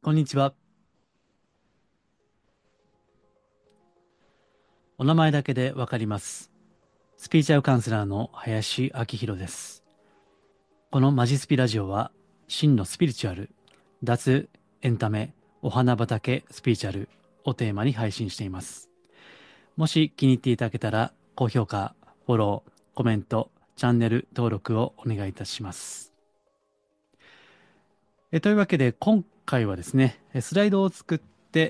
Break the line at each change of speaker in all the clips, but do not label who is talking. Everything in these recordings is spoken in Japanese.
こんにちは。お名前だけでわかります。スピーチャルカウンセラーの林明宏です。このマジスピラジオは、真のスピリチュアル、脱エンタメ、お花畑スピーチャルをテーマに配信しています。もし気に入っていただけたら、高評価、フォロー、コメント、チャンネル登録をお願いいたします。というわけで、今回はですね、スライドを作って、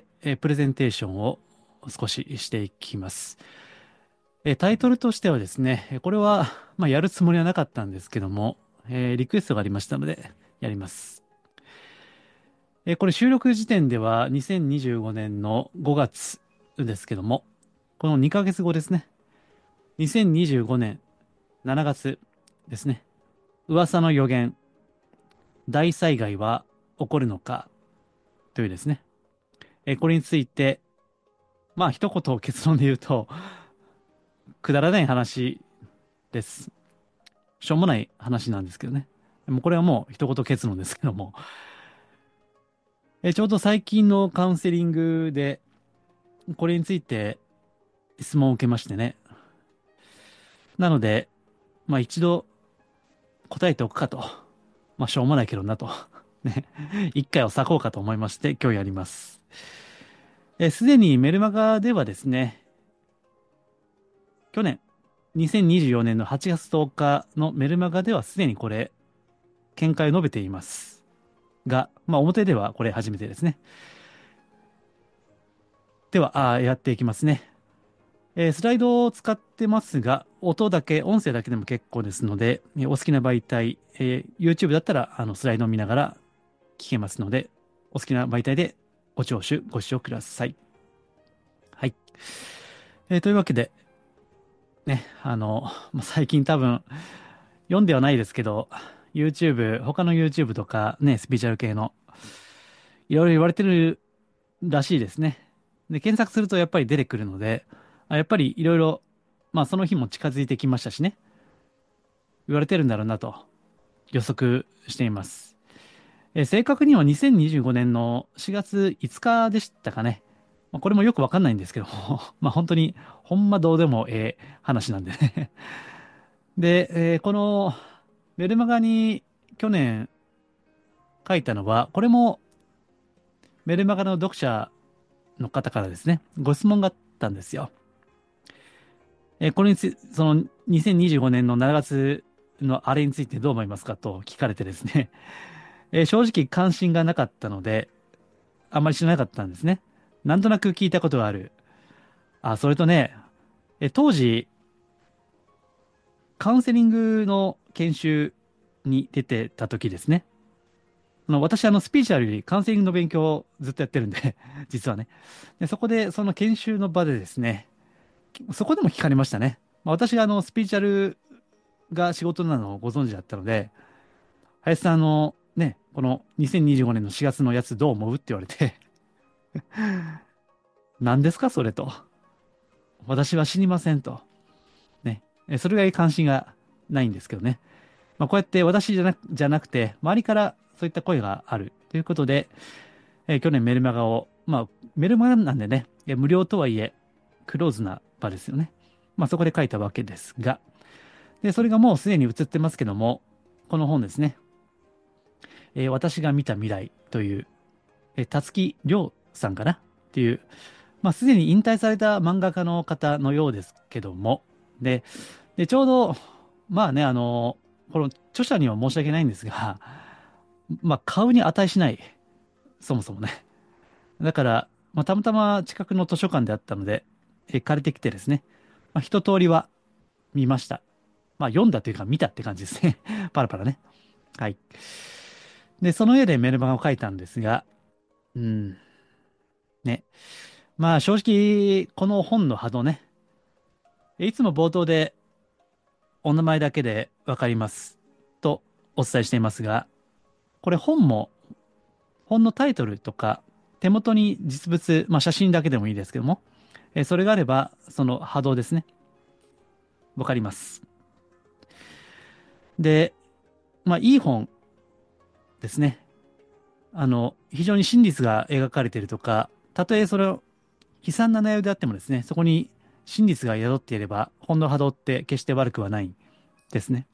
プレゼンテーションを少ししていきます。タイトルとしてはですね、これは、やるつもりはなかったんですけども、リクエストがありましたので、やります。これ収録時点では2025年の5月ですけども、この2ヶ月後ですね、2025年7月ですね、噂の予言、大災害は起こるのかというですね、これについて、一言結論で言うと、くだらない話です。しょうもない話なんですけどね。もうこれはもう一言結論ですけども、ちょうど最近のカウンセリングで、これについて質問を受けましてね。なので、一度答えておくかと。しょうもないけどなと。ね。一回を割こうかと思いまして、今日やります。すでにメルマガではですね、去年、2024年の8月10日のメルマガではすでにこれ、見解を述べています。が、表ではこれ初めてですね。では、やっていきますね。スライドを使ってますが、音だけ、音声だけでも結構ですので、お好きな媒体、YouTube だったらスライドを見ながら聞けますので、お好きな媒体でご視聴ください。はい。というわけで、ね、最近多分読んではないですけど、YouTube、他の YouTube とかね、スピーチャル系の、いろいろ言われてるらしいですね。で、検索するとやっぱり出てくるので、やっぱりいろいろ、その日も近づいてきましたしね。言われてるんだろうなと予測しています。正確には2025年の4月5日でしたかね。これもよくわかんないんですけども本当に、ほんまどうでもええ話なんでねで、このメルマガに去年書いたのは、これもメルマガの読者の方からですね、ご質問があったんですよ。これにつその2025年の7月のあれについてどう思いますかと聞かれてですね、正直関心がなかったので、あんまり知らなかったんですね。なんとなく聞いたことがある。それとね、当時、カウンセリングの研修に出てた時ですね。私、スピーチュアルよりカウンセリングの勉強をずっとやってるんで実はね。で、そこで、その研修の場でですね、そこでも聞かれましたね。私がスピーチュアルが仕事なのをご存知だったので、林さん、この2025年の4月のやつどう思うって言われて何ですかそれと。私は知りませんと。ね。それぐらい関心がないんですけどね。こうやって私じゃなくて、周りからそういった声があるということで、去年メルマガを、メルマガなんでね、無料とはいえ、クローズな場ですよね。そこで書いたわけですが、で、それがもうすでに映ってますけども、この本ですね、私が見た未来という、たつきりょうさんかなっていう、すでに引退された漫画家の方のようですけども、で、ちょうど、この著者には申し訳ないんですが、買うに値しない、そもそもね。だから、たまたま近くの図書館であったので、借りてきてですね、一通りは見ました。読んだというか見たって感じですね。パラパラね。はい。で、その上でメルマガを書いたんですが、うん、ね。正直、この本の波動ね、いつも冒頭でお名前だけでわかりますとお伝えしていますが、これ本のタイトルとか、手元に実物、写真だけでもいいですけども、それがあれば、その波動ですね。わかります。で、いい本ですね。 非常に真実が描かれているとか、たとえそれを悲惨な内容であってもですね、そこに真実が宿っていれば、本の波動って決して悪くはないんですね。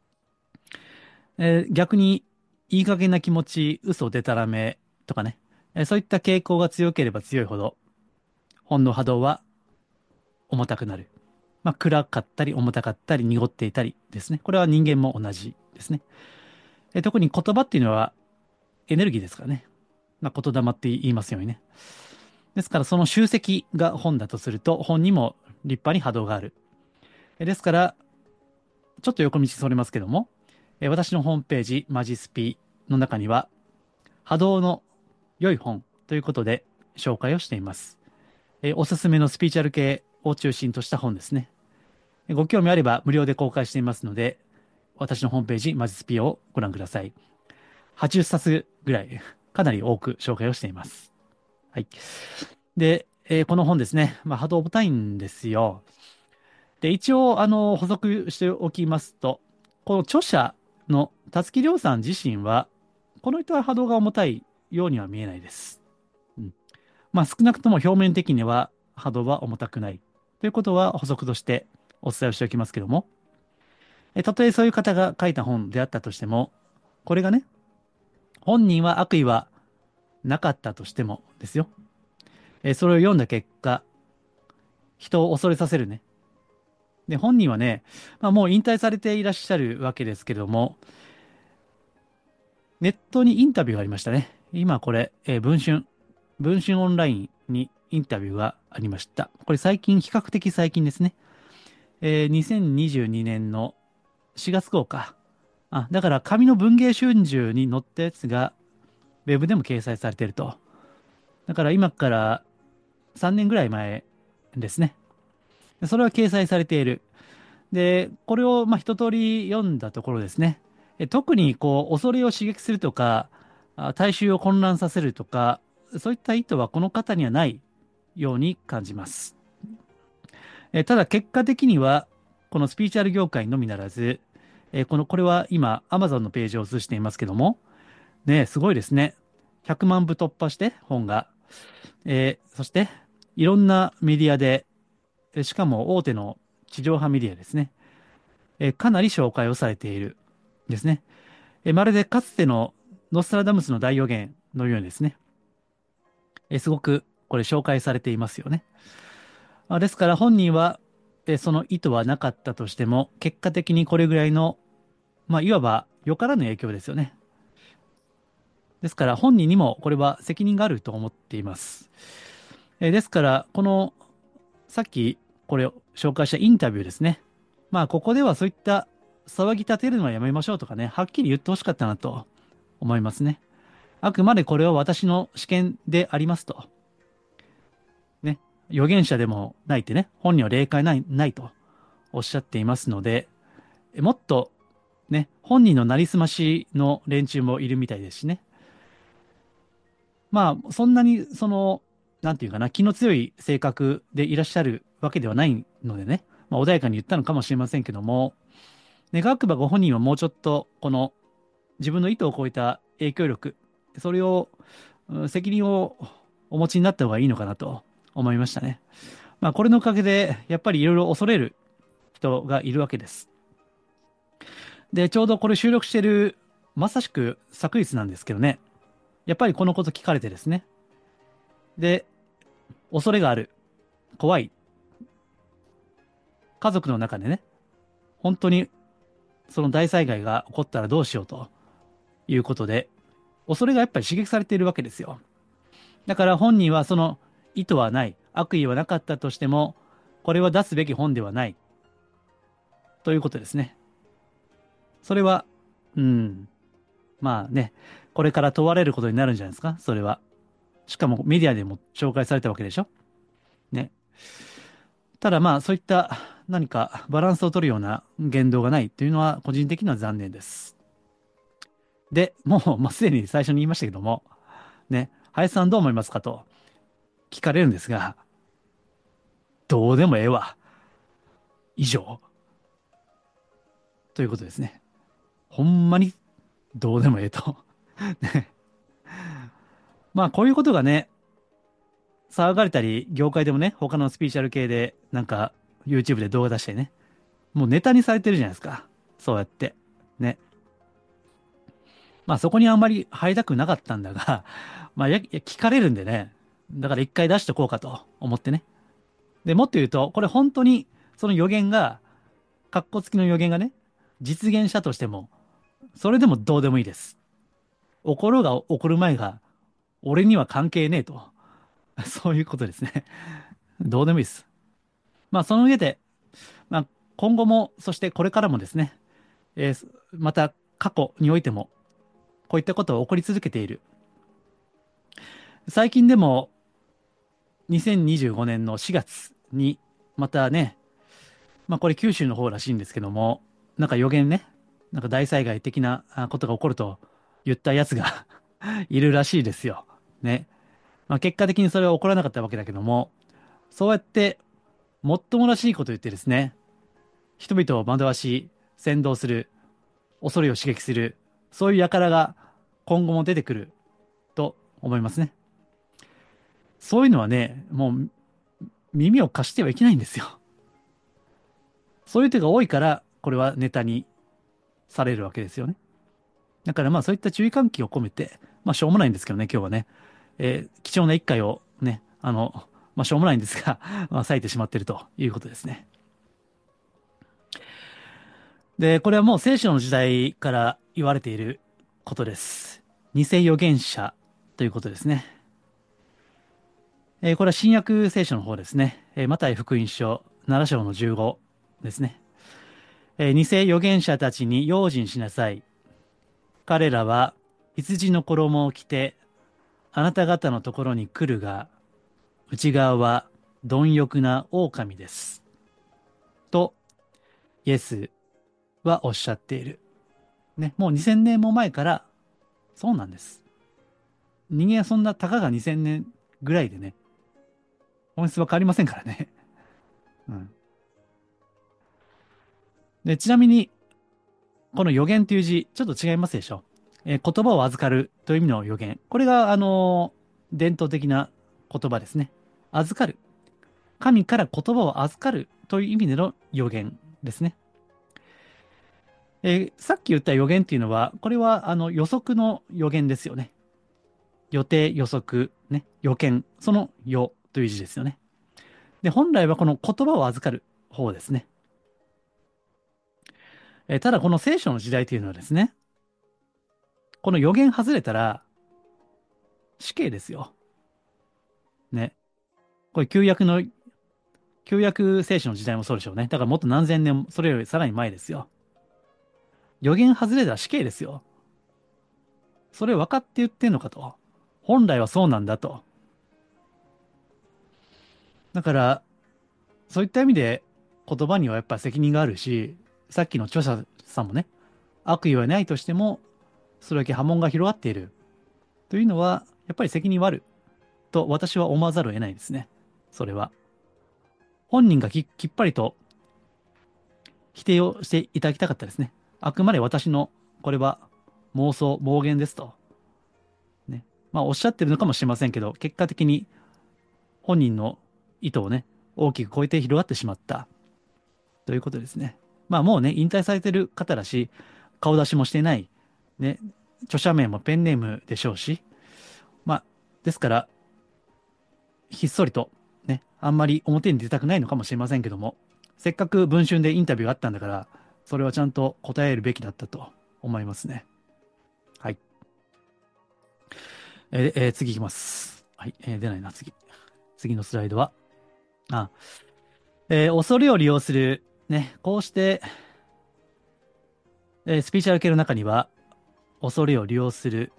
逆に、いい加減な気持ち、嘘でたらめとかね、そういった傾向が強ければ強いほど、本の波動は重たくなる。まあ、暗かったり、重たかったり、濁っていたりですね。これは人間も同じですね。特に言葉っていうのはエネルギーですからね。まあ、言霊って言いますようにね。ですから、その集積が本だとすると、本にも立派に波動がある。ですから、ちょっと横道それますけども、私のホームページ、マジスピの中には、波動の良い本ということで紹介をしています。おすすめのスピーチュアル系を中心とした本ですね。ご興味あれば無料で公開していますので、私のホームページ、マジスピをご覧ください。80冊ぐらい、かなり多く紹介をしています。はい。で、この本ですね、まあ、波動重たいんですよ。で、一応、補足しておきますと、この著者の辰木亮さん自身は、この人は波動が重たいようには見えないです。うん。まあ、少なくとも表面的には波動は重たくない。ということは補足としてお伝えをしておきますけども、たとえそういう方が書いた本であったとしても、これがね、本人は悪意はなかったとしてもですよ。それを読んだ結果、人を恐れさせるね。で、本人はね、まあ、もう引退されていらっしゃるわけですけども、ネットにインタビューがありましたね。今これ、文春オンラインにインタビューがありました。これ最近、比較的最近ですね。2022年の4月号か。あ、だから紙の文藝春秋に載ったやつが、ウェブでも掲載されていると。だから今から3年ぐらい前ですね。それは掲載されている。で、これをまあ一通り読んだところですね。特にこう、恐れを刺激するとか、大衆を混乱させるとか、そういった意図はこの方にはないように感じます。ただ結果的には、このスピーチュアル業界のみならず、これは今、Amazon のページを映していますけども、ね、すごいですね。100万部突破して本が。そして、いろんなメディアで、しかも大手の地上波メディアですね。かなり紹介をされているですね。まるでかつてのノストラダムスの大予言のようにですね。すごくこれ紹介されていますよね。ですから本人は、その意図はなかったとしても、結果的にこれぐらいの、まあ、いわばよからぬ影響ですよね。ですから本人にもこれは責任があると思っています。ですから、このさっきこれを紹介したインタビューですね。まあ、ここではそういった騒ぎ立てるのはやめましょうとかね、はっきり言ってほしかったなと思いますね。あくまでこれは私の試験でありますと。ね。預言者でもないってね、本人は霊界ないとおっしゃっていますので、もっとね、本人のなりすましの連中もいるみたいですしね。まあ、そんなに、なんていうかな、気の強い性格でいらっしゃるわけではないのでね、まあ、穏やかに言ったのかもしれませんけども、願わくばご本人はもうちょっと、この自分の意図を超えた影響力、それを、責任をお持ちになった方がいいのかなと思いましたね。まあ、これのおかげで、やっぱりいろいろ恐れる人がいるわけです。で、ちょうどこれ収録してる、まさしく昨日なんですけどね、やっぱりこのこと聞かれてですね、で、恐れがある、怖い、家族の中でね、本当にその大災害が起こったらどうしようということで、恐れがやっぱり刺激されているわけですよ。だから本人はその意図はない、悪意はなかったとしても、これは出すべき本ではないということですね。それは、うん、まあね、これから問われることになるんじゃないですか、それは。しかもメディアでも紹介されたわけでしょ。ね。ただまあ、そういった何かバランスを取るような言動がないというのは個人的には残念です。で、もう、まあ、すでに最初に言いましたけども、ね、林さんどう思いますかと聞かれるんですが、どうでもええわ。以上。ということですね。ほんまにどうでもええと。ね。 まあこういうことがね、騒がれたり、業界でもね、他のスピーチャル系で、なんか YouTube で動画出してね、もうネタにされてるじゃないですか。そうやって。ね。まあそこにあんまり入りたくなかったんだが、まあ聞かれるんでね、だから一回出しておこうかと思ってね。で、もっと言うと、これ本当にその予言が、カッコ付きの予言がね、実現したとしても、それでもどうでもいいです。起ころうが起こる前が、俺には関係ねえと。そういうことですね。どうでもいいです。まあその上で、まあ今後も、そしてこれからもですね、また過去においても、こういったことが起こり続けている。最近でも、2025年の4月に、またね、まあこれ九州の方らしいんですけども、なんか予言ね、なんか大災害的なことが起こると言ったやつがいるらしいですよ。ね。まあ結果的にそれは起こらなかったわけだけども、そうやってもっともらしいことを言ってですね、人々を惑わし、扇動する、恐れを刺激する、そういう輩が今後も出てくると思いますね。そういうのはね、もう耳を貸してはいけないんですよ。そういう手が多いから、これはネタにされるわけですよね。だからまあそういった注意喚起を込めて、まあしょうもないんですけどね、今日はね、貴重な一回をね、まあしょうもないんですが、まあ割いてしまっているということですね。で、これはもう聖書の時代から言われていることです。偽預言者ということですね。これは新約聖書の方ですね。マタイ福音書7章の15ですね。偽預言者たちに用心しなさい。彼らは羊の衣を着てあなた方のところに来るが、内側は貪欲な狼です。と、イエスはおっしゃっている。ね、もう2000年も前からそうなんです。人間はそんなたかが2000年ぐらいでね、本質は変わりませんからね。うん。で、ちなみに、この予言という字、ちょっと違いますでしょ。言葉を預かるという意味の予言。これが、伝統的な言葉ですね。預かる。神から言葉を預かるという意味での予言ですね。さっき言った予言っていうのは、これは予測の予言ですよね。予定、予測、ね、予見、その予という字ですよね。で、本来はこの言葉を預かる方ですね。ただこの聖書の時代というのはですね、この予言外れたら死刑ですよ。ね。これ旧約聖書の時代もそうでしょうね。だからもっと何千年も、それよりさらに前ですよ。予言外れたら死刑ですよ。それ分かって言ってんのかと。本来はそうなんだと。だから、そういった意味で言葉にはやっぱ責任があるし、さっきの著者さんもね、悪意はないとしても、それだけ波紋が広がっているというのは、やっぱり責任はあると私は思わざるを得ないですね。それは。本人がきっぱりと否定をしていただきたかったですね。あくまで私の、これは妄想、妄言ですと。ね。まあおっしゃってるのかもしれませんけど、結果的に本人の意図をね、大きく超えて広がってしまったということですね。まあもうね、引退されてる方だし、顔出しもしていない、ね、著者名もペンネームでしょうし、まあ、ですから、ひっそりと、ね、あんまり表に出たくないのかもしれませんけども、せっかく文春でインタビューがあったんだから、それはちゃんと答えるべきだったと思いますね。はい。次いきます。はい。出ないな、次。次のスライドは、あ、恐れを利用する、ね、こうして、スピーチャル系の中には、恐れを利用する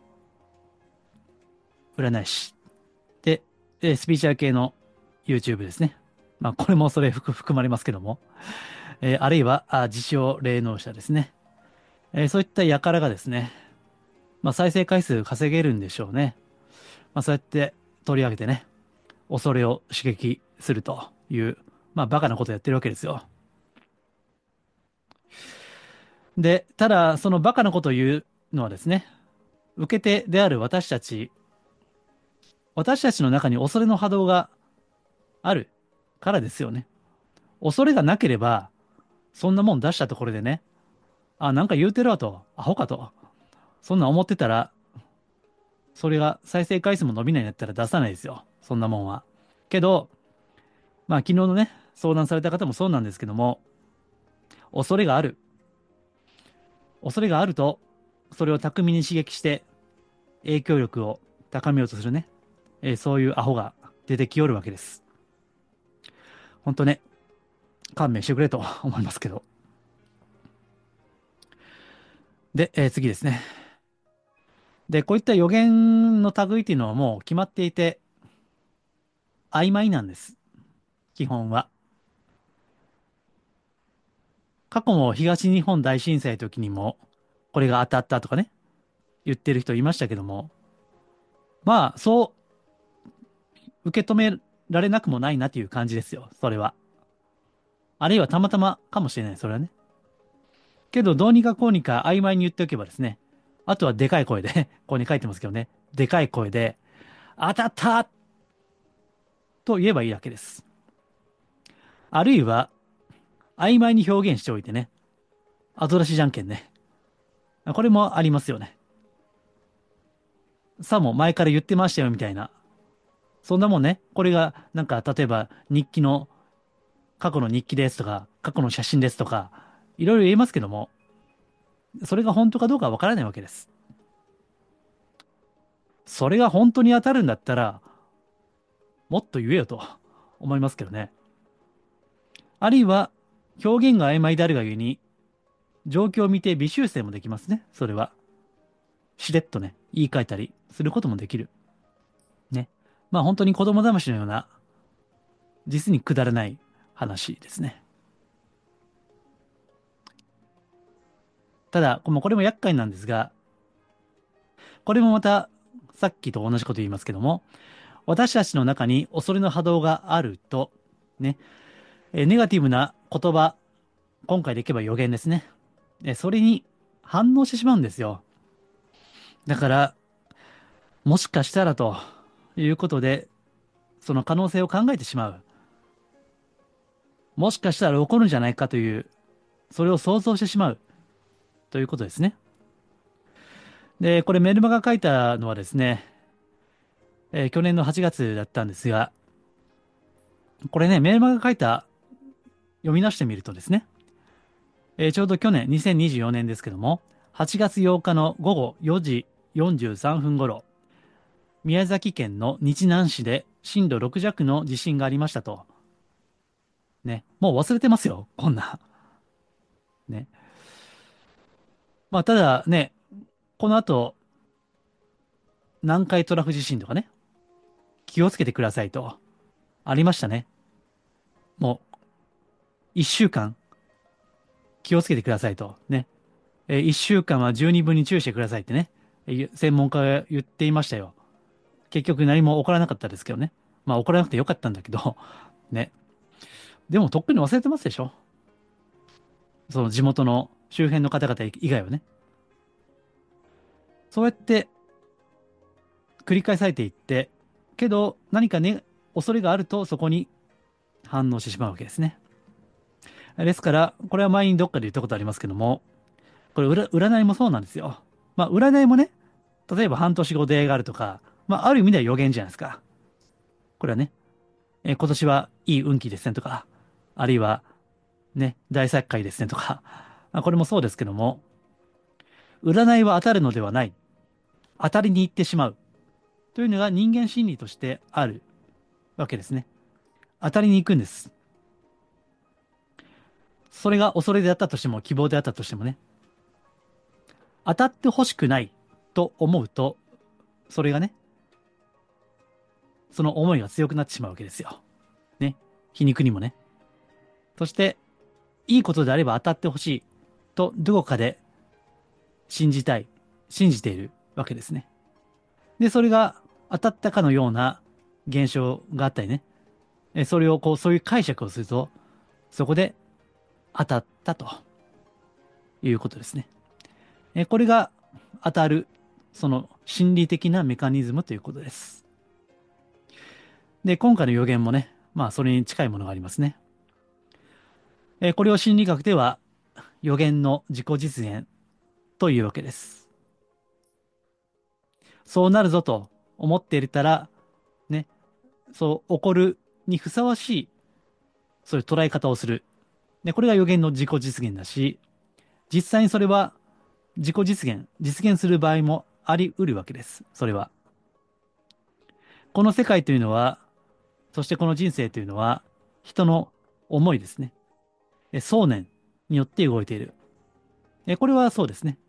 占い師。で、スピーチャル系の YouTube ですね。まあ、これもそれ含まれますけども。あるいは、自称霊能者ですね。そういった輩がですね、まあ、再生回数稼げるんでしょうね。まあ、そうやって取り上げてね、恐れを刺激するという、まあ、バカなことやってるわけですよ。で、ただ、そのバカなことを言うのはですね、受け手である私たち私たちの中に恐れの波動があるからですよね。恐れがなければ、そんなもん出したところでね、あ、なんか言うてるわと、アホかと、そんなん思ってたら、それが再生回数も伸びないんだったら出さないですよ。そんなもんは。けど、まあ昨日のね、相談された方もそうなんですけども、恐れがある。恐れがあると、それを巧みに刺激して影響力を高めようとするね、そういうアホが出てきよるわけです。ほんとね、勘弁してくれと思いますけど。で、次ですね。で、こういった予言の類っていうのはもう決まっていて、曖昧なんです。基本は。過去も東日本大震災の時にも、これが当たったとかね、言ってる人いましたけども、まあ、そう受け止められなくもないなという感じですよ、それは。あるいはたまたまかもしれない、それはね。けど、どうにかこうにか曖昧に言っておけばですね、あとはでかい声でここに書いてますけどね、でかい声で、当たったと言えばいいだけです。あるいは、曖昧に表現しておいてね、アザラシじゃんけんね。これもありますよね。さも前から言ってましたよみたいな。そんなもんね、これがなんか例えば日記の、過去の日記ですとか、過去の写真ですとか、いろいろ言えますけども、それが本当かどうかわからないわけです。それが本当に当たるんだったら、もっと言えよと思いますけどね。あるいは、表現が曖昧であるがゆえに、状況を見て微修正もできますね。それは。しれっとね、言い換えたりすることもできる。ね。まあ本当に子供騙しのような、実にくだらない話ですね。ただ、これも厄介なんですが、これもまた、さっきと同じこと言いますけども、私たちの中に恐れの波動があると、ね、ネガティブな言葉、今回でいけば予言ですね。それに反応してしまうんですよ。だから、もしかしたらということで、その可能性を考えてしまう。もしかしたら起こるんじゃないかという、それを想像してしまうということですね。で、これメルマガ書いたのはですね、去年の8月だったんですが、これね、メルマガ書いた読み出してみるとですね、ちょうど去年、2024年ですけども、8月8日の午後4時43分頃、宮崎県の日南市で震度6弱の地震がありましたと。ね。もう忘れてますよ。こんな。ね。まあ、ただね、この後、南海トラフ地震とかね、気をつけてくださいと。ありましたね。もう、1週間気をつけてくださいと。ね。1週間は十二分に注意してくださいってね、専門家が言っていましたよ。結局何も起こらなかったですけどね。まあ、起こらなくてよかったんだけど、ね。でも、とっくに忘れてますでしょ。その地元の周辺の方々以外はね。そうやって繰り返されていって、けど何かね、恐れがあるとそこに反応してしまうわけですね。ですから、これは前にどっかで言ったことありますけども、これ占いもそうなんですよ。まあ、占いもね、例えば半年後出会いがあるとか、まあ、ある意味では予言じゃないですか。これはね、今年はいい運気ですねとか、あるいはね、大作会ですねとか、まあこれもそうですけども、占いは当たるのではない。当たりに行ってしまう。というのが人間心理としてあるわけですね。当たりに行くんです。それが恐れであったとしても、希望であったとしてもね、当たってほしくないと思うと、それがね、その思いが強くなってしまうわけですよ。ね。皮肉にもね。そして、いいことであれば当たってほしいと、どこかで信じたい、信じているわけですね。で、それが当たったかのような現象があったりね、それをそういう解釈をすると、そこで当たったということですね。これが当たる、その心理的なメカニズムということです。 で、今回の予言もね、まあそれに近いものがありますね。これを心理学では予言の自己実現というわけです。そうなるぞと思っていたら、ね、そう起こるにふさわしい、そういう捉え方をする。で、これが予言の自己実現だし、実際にそれは自己実現する場合もあり得るわけです。それは。この世界というのは、そしてこの人生というのは、人の思いですね。想念によって動いている。これはそうですね。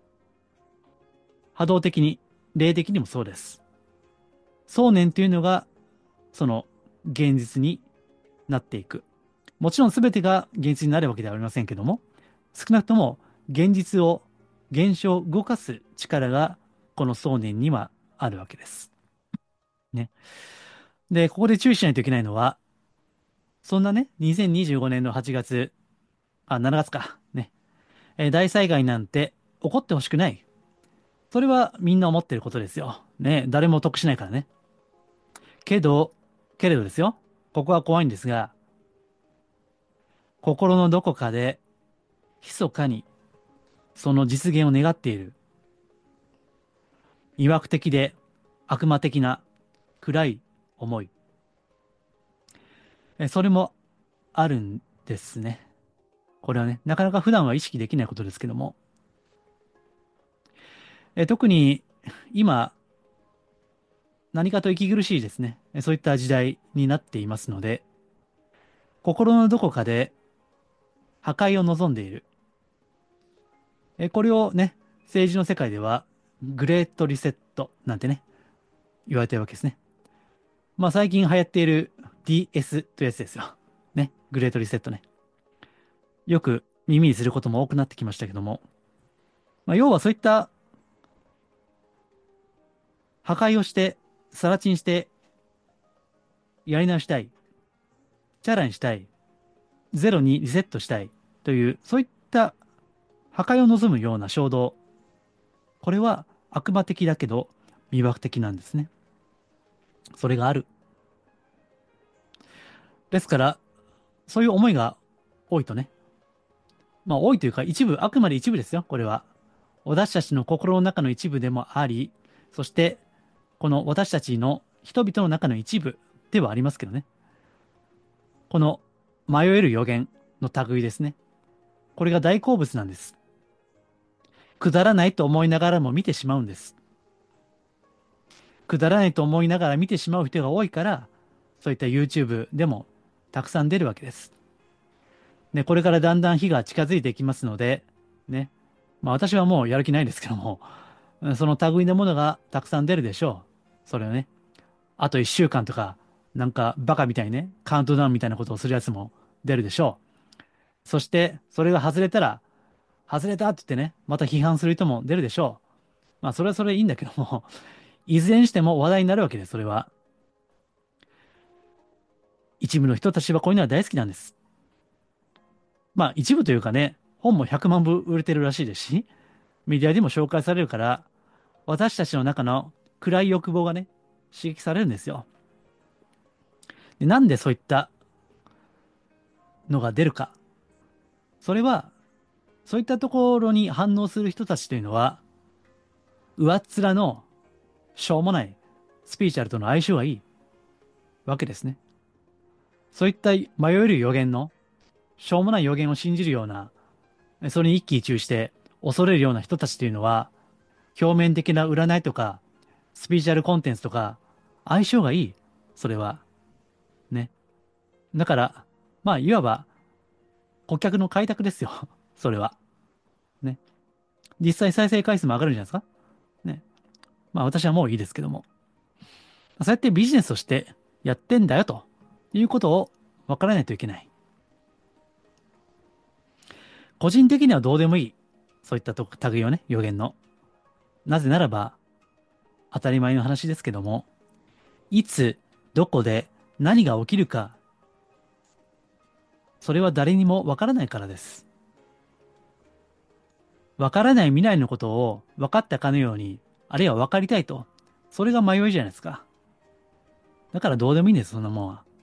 波動的に、霊的にもそうです。想念というのが、その現実になっていく。もちろん全てが現実になるわけではありませんけども、少なくとも現実を、現象を動かす力が、この想念にはあるわけです。ね。で、ここで注意しないといけないのは、そんなね、2025年の8月、7月か、ね、大災害なんて起こってほしくない。それはみんな思ってることですよ。ね、誰も得しないからね。けど、けれどですよ。ここは怖いんですが、心のどこかで、密かにその実現を願っている、魅惑的で悪魔的な暗い思い。それもあるんですね。これはね、なかなか普段は意識できないことですけども、特に今、何かと息苦しいですね。そういった時代になっていますので、心のどこかで破壊を望んでいる。これをね、政治の世界では、グレートリセットなんてね、言われてるわけですね。まあ最近流行っている DS というやつですよ。ね、グレートリセットね。よく耳にすることも多くなってきましたけども、まあ、要はそういった破壊をして、更地にして、やり直したい、チャラにしたい、ゼロにリセットしたいという、そういった破壊を望むような衝動、これは悪魔的だけど魅惑的なんですね。それがある。ですから、そういう思いが多いとね、まあ多いというか一部、あくまで一部ですよ、これは。私たちの心の中の一部でもあり、そしてこの私たちの人々の中の一部ではありますけどね。この迷える予言の類ですね。これが大好物なんです。くだらないと思いながらも見てしまうんです。くだらないと思いながら見てしまう人が多いから、そういった YouTube でもたくさん出るわけです。で、これからだんだん日が近づいていきますので、ね。まあ私はもうやる気ないですけども、その類のものがたくさん出るでしょう。それをね。あと1週間とか、なんかバカみたいにね、カウントダウンみたいなことをするやつも出るでしょう。そして、それが外れたら、外れたって言ってね、また批判する人も出るでしょう。まあそれはそれでいいんだけども、いずれにしても話題になるわけです、それは。一部の人たちはこういうのは大好きなんです。まあ一部というかね、本も100万部売れてるらしいですし、メディアでも紹介されるから、私たちの中の暗い欲望がね、刺激されるんですよ。で、なんでそういったのが出るか。それは、そういったところに反応する人たちというのは、上っ面のしょうもないスピーチュアルとの相性がいいわけですね。そういった迷える予言の、しょうもない予言を信じるような、それに一喜一憂して恐れるような人たちというのは、表面的な占いとか、スピーチュアルコンテンツとか、相性がいい。それは。ね。だから、まあ、いわば、顧客の開拓ですよ。それは。ね。実際再生回数も上がるんじゃないですか。ね。まあ、私はもういいですけども。そうやってビジネスとしてやってんだよということを分からないといけない。個人的にはどうでもいい。そういった類をね、予言の。なぜならば、当たり前の話ですけども、いつ、どこで、何が起きるか、それは誰にも分からないからです。分からない未来のことを分かったかのように、あるいは分かりたいと。それが迷いじゃないですか。 だからどうでもいいんです、そんなもんは。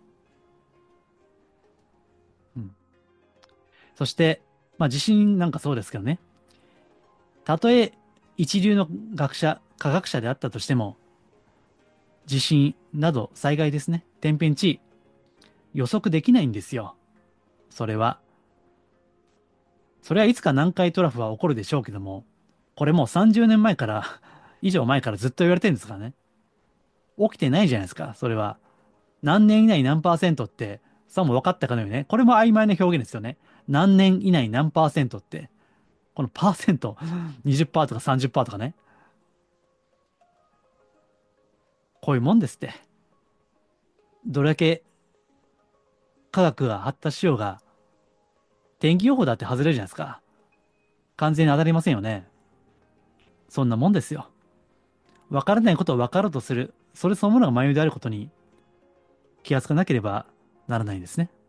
うん。そして、まあ地震なんかそうですけどね。たとえ一流の学者、科学者であったとしても、地震など災害ですね。天変地異、予測できないんですよ。それは。それはいつか南海トラフは起こるでしょうけども、これもう30年前から、以上前からずっと言われてるんですからね。起きてないじゃないですか、それは。何年以内何パーセントって、さも分かったかのようにね。これも曖昧な表現ですよね。何年以内何パーセントって。このパーセント、20%とか30%とかね。こういうもんですって。どれだけ科学が発達しようが、天気予報だって外れるじゃないですか。完全に当たりませんよね。そんなもんですよ。分からないことを分かろうとする。それそのものが迷いであることに気がつかなければならないんですね。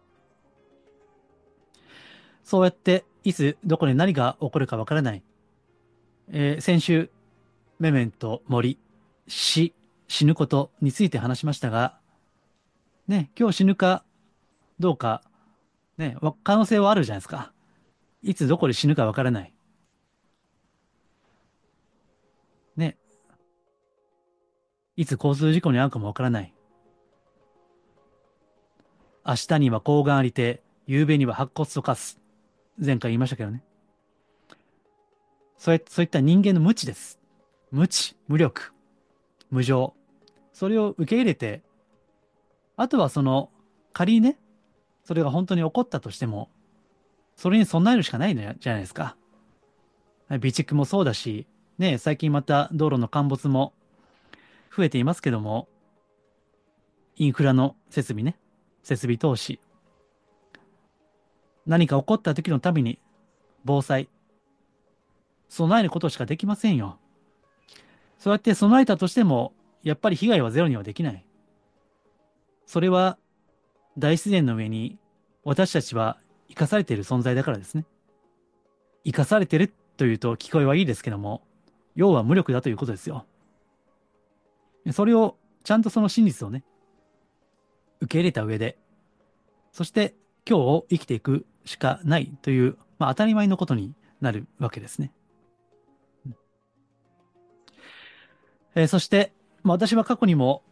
そうやって、いつ、どこで何が起こるか分からない。先週、メメント、森、死ぬことについて話しましたが、ね、今日死ぬかどうか、ね、可能性はあるじゃないですか。いつどこで死ぬか分からない。ね、いつ交通事故に遭うかも分からない。明日には睾丸ありて、夕べには白骨と化す。前回言いましたけどね。そういった人間の無知です。無知、無力、無常。それを受け入れて、あとは仮にね、それが本当に起こったとしても、それに備えるしかないのじゃないですか。備蓄もそうだし、ね、最近また道路の陥没も増えていますけども、インフラの設備ね、設備投資、何か起こった時のために防災、備えることしかできませんよ。そうやって備えたとしても、やっぱり被害はゼロにはできない。それは大自然の上に私たちは生かされている存在だからですね。生かされてるというと聞こえはいいですけども、要は無力だということですよ。それをちゃんとその真実をね、受け入れた上で、そして今日を生きていくしかないという、まあ、当たり前のことになるわけですね。そして、まあ、私は過去にも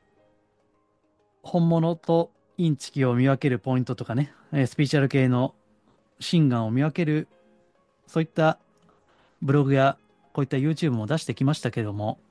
本物とインチキを見分けるポイントとかね、スピーチュアル系の真贋を見分ける、そういったブログやこういった YouTube も出してきましたけども、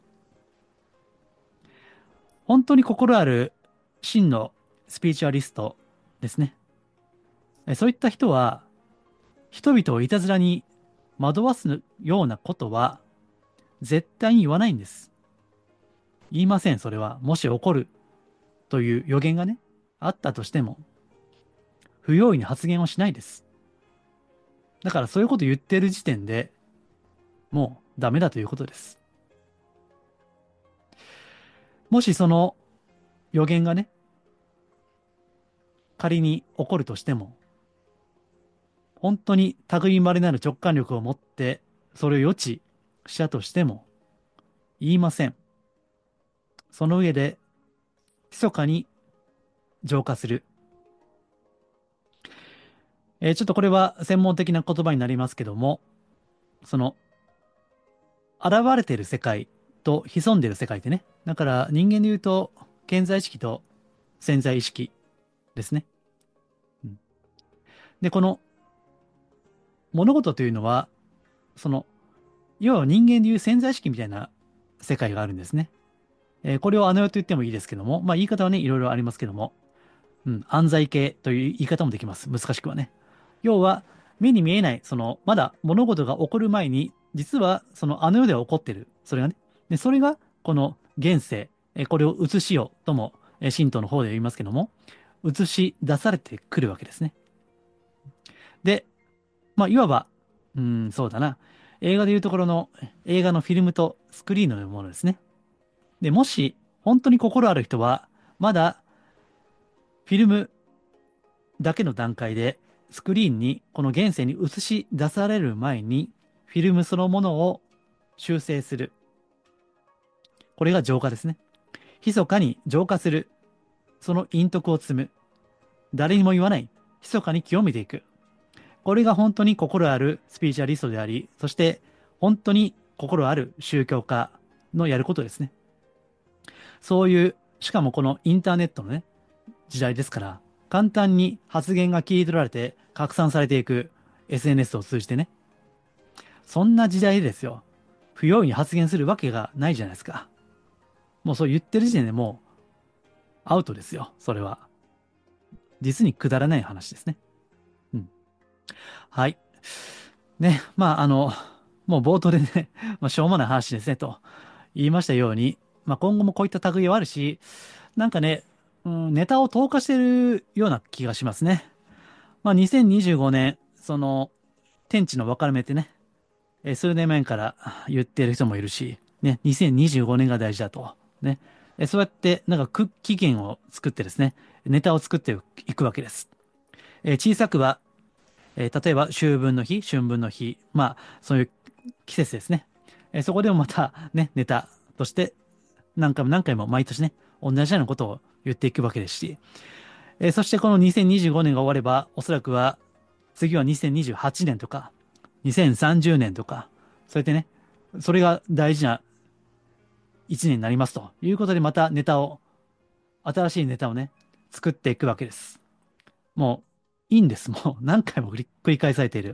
本当に心ある真のスピーチュアリストですね。そういった人は、人々をいたずらに惑わすようなことは絶対に言わないんです。言いません、それは。もし起こるという予言がね、あったとしても、不用意に発言をしないです。だからそういうこと言ってる時点でもうダメだということです。もしその予言がね、仮に起こるとしても、本当に類いまれなる直感力を持って、それを予知したとしても、言いません。その上で、密かに浄化する。ちょっとこれは専門的な言葉になりますけども、その、現れている世界と潜んでいる世界ってね。だから人間で言うと、顕在意識と潜在意識ですね。うん。で、この物事というのは、その、要は人間でいう潜在意識みたいな世界があるんですね。これをあの世と言ってもいいですけども、まあ言い方はね、いろいろありますけども、うん、暗在系という言い方もできます。難しくはね。要は、目に見えない、まだ物事が起こる前に、実は、あの世では起こってる。それがね。で、それが、この現世、これを映しよとも、神道の方で言いますけども、映し出されてくるわけですね。で、まあ、いわば、そうだな。映画でいうところの、映画のフィルムとスクリーンのようなものですね。で、もし、本当に心ある人は、まだ、フィルムだけの段階で、スクリーンに、この現世に映し出される前に、フィルムそのものを修正する。これが浄化ですね。 密かに浄化する、その陰徳を積む、誰にも言わない、密かに清めていく。これが本当に心あるスピーチャリストであり、そして本当に心ある宗教家のやることですね。そういう、しかもこのインターネットのね、時代ですから、簡単に発言が切り取られて拡散されていく SNS を通じてね、そんな時代ですよ。不用意に発言するわけがないじゃないですか。もうそう言ってる時点でもうアウトですよ、それは。実にくだらない話ですね。うん。はい。ね、もう冒頭でね、しょうもない話ですね、と言いましたように、今後もこういった類はあるし、なんかね、ネタを投下してるような気がしますね。2025年、天地の分かれ目ってね、数年前から言ってる人もいるし、ね、2025年が大事だと。ね。そうやって、なんか期限を作ってですね、ネタを作っていくわけです。小さくは、例えば秋分の日、春分の日、そういう季節ですね。そこでもまたね、ネタとして何回も何回も毎年ね、同じようなことを言っていくわけですし、そしてこの2025年が終われば、おそらくは次は2028年とか、2030年とか、そうやってね、それが大事な1年になりますということで、また新しいネタをね、作っていくわけです。もういいんです。もう何回も繰り返されている。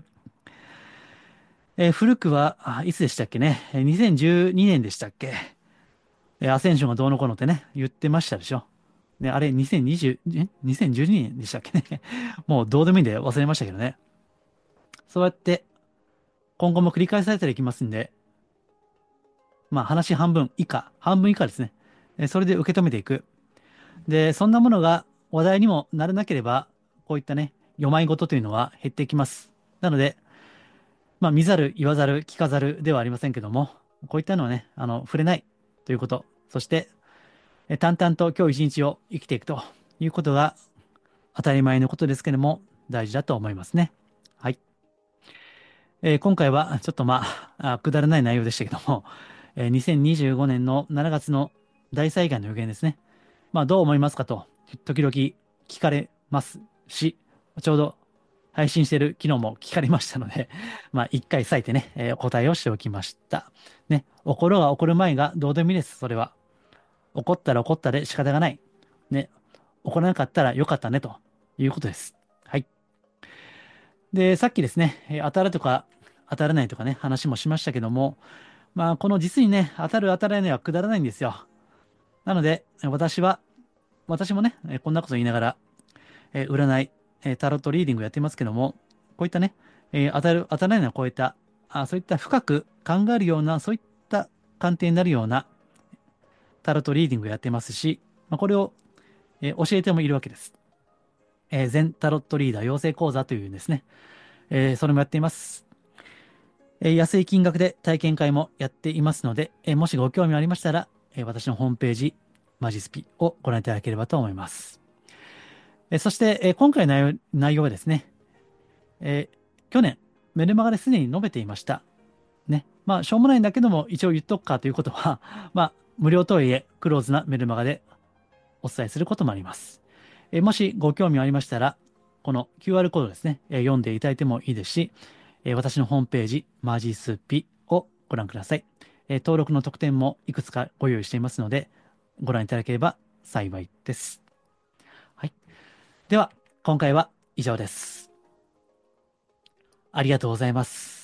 古くは、いつでしたっけね。2012年でしたっけ。アセンションがどうのこうのってね、言ってましたでしょ。ね、あれ2020、2012年でしたっけね。もうどうでもいいんで忘れましたけどね。そうやって今後も繰り返されていきますんで、話半分以下ですね。それで受け止めていく。で、そんなものが話題にもならなければ、こういったね、世まい事というのは減っていきます。なので、見ざる、言わざる、聞かざるではありませんけども、こういったのはね、触れないということ、そして、淡々と今日一日を生きていくということが当たり前のことですけども、大事だと思いますね。はい。今回はちょっとくだらない内容でしたけども、2025年の7月の大災害の予言ですね。どう思いますかと、時々聞かれますし、ちょうど配信している昨日も聞かれましたので、一回割いてね、お答えをしておきました。ね、起ころうが起こる前がどうでもいいです、それは。起こったら起こったで仕方がない。ね、起こらなかったらよかったね、ということです。はい。で、さっきですね、当たるとか当たらないとかね、話もしましたけども、この実にね、当たる当たらないはくだらないんですよ。なので、私もね、こんなこと言いながら、占い、タロットリーディングやってますけども、こういったね、当たる、当たらないのを超えた、そういった深く考えるような、そういった観点になるようなタロットリーディングをやってますし、これを、教えてもいるわけです。全タロットリーダー養成講座というですね、それもやっています。安い金額で体験会もやっていますので、もしご興味ありましたら、私のホームページ、マジスピをご覧いただければと思います。そして、今回の内容はですね、去年、メルマガですでに述べていました。ね。しょうもないんだけども、一応言っとくかということは、無料とはいえ、クローズなメルマガでお伝えすることもあります。もしご興味ありましたら、この QR コードですね、読んでいただいてもいいですし、私のホームページ、マジスピをご覧ください。登録の特典もいくつかご用意していますので、ご覧いただければ幸いです。はい。では、今回は以上です。ありがとうございます。